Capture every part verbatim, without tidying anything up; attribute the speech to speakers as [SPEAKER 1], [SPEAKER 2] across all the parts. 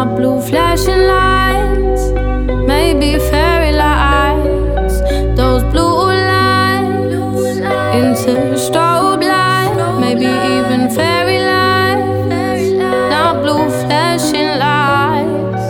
[SPEAKER 1] Now blue flashing lights, maybe fairy lights. Those blue lights into strobe light, maybe even fairy lights. Now blue flashing lights.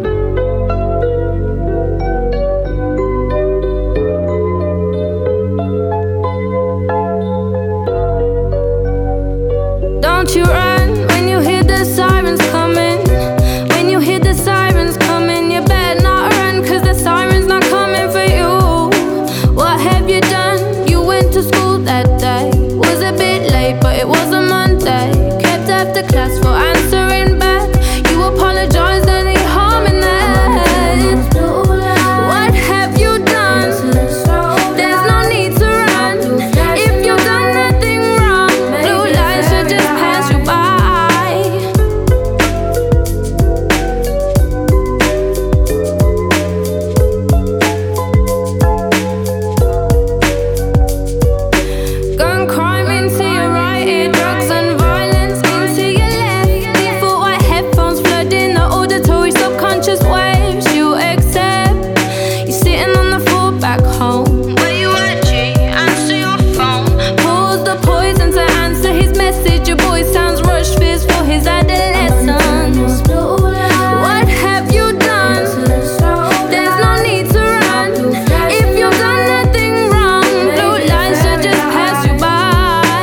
[SPEAKER 1] Don't you run when you hear the sirens coming. When you hear the sirens coming, you better not run, cause the siren's not coming for you. What have you done? You went to school that day. Was a bit late, but it was a Monday. Kept after class for answering back. You apologized, any harm in that? What have you done? There's no need to run. If you've done nothing wrong, blue lights should just pass you by. Gun crime into your right ear, drugs and violence into your left. Default white headphones flooding the auditory subconscious waves you accept. You're sitting on the floor back home. Where you at, G? Answer your phone. Pause the poison to answer his message. Your boy sounds rushed, fears for his adolescence. What have you done? There's no need to run. If you've done nothing wrong, blue lights should just pass you by.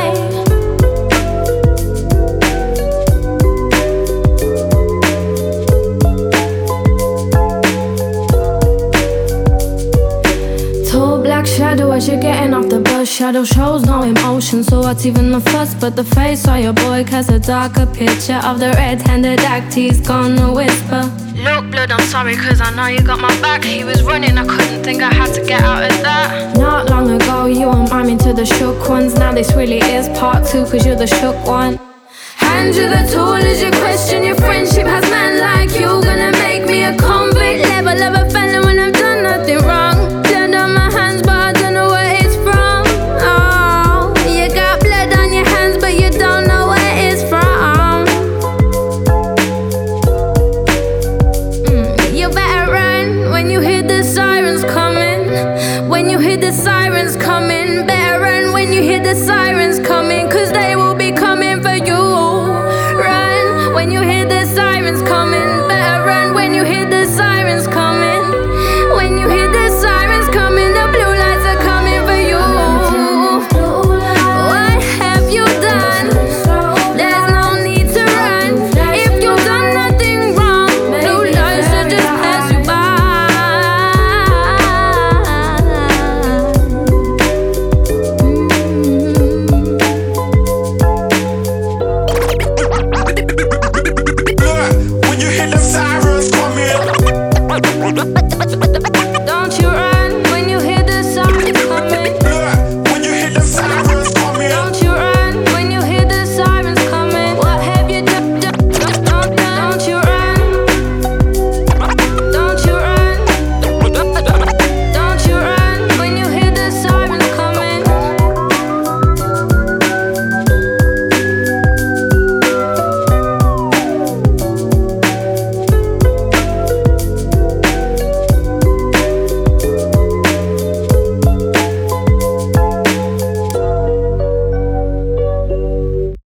[SPEAKER 1] Tall black shadow as you're getting off the bus. Shadow shows no emotion, so what's even the fuss? But the face of your boy casts a darker picture of the red-handed act he's gonna whisper. Look, blood, I'm sorry, cause I know you got my back. He was running, I couldn't think I had to get out of that. Not long ago, you were miming to the shook ones. Now this really is part two, cause you're the shook one. Hand you the tool as you question your friendship. Has man like you gonna make me a convict? Level of a felon when I've done nothing wrong. Blood on my hands, but I don't know where it's from. Oh, you got blood on your hands, but you don't know where it's from. Mm, you better run when you hear the sirens coming. When you hear the sirens coming, better run when you hear the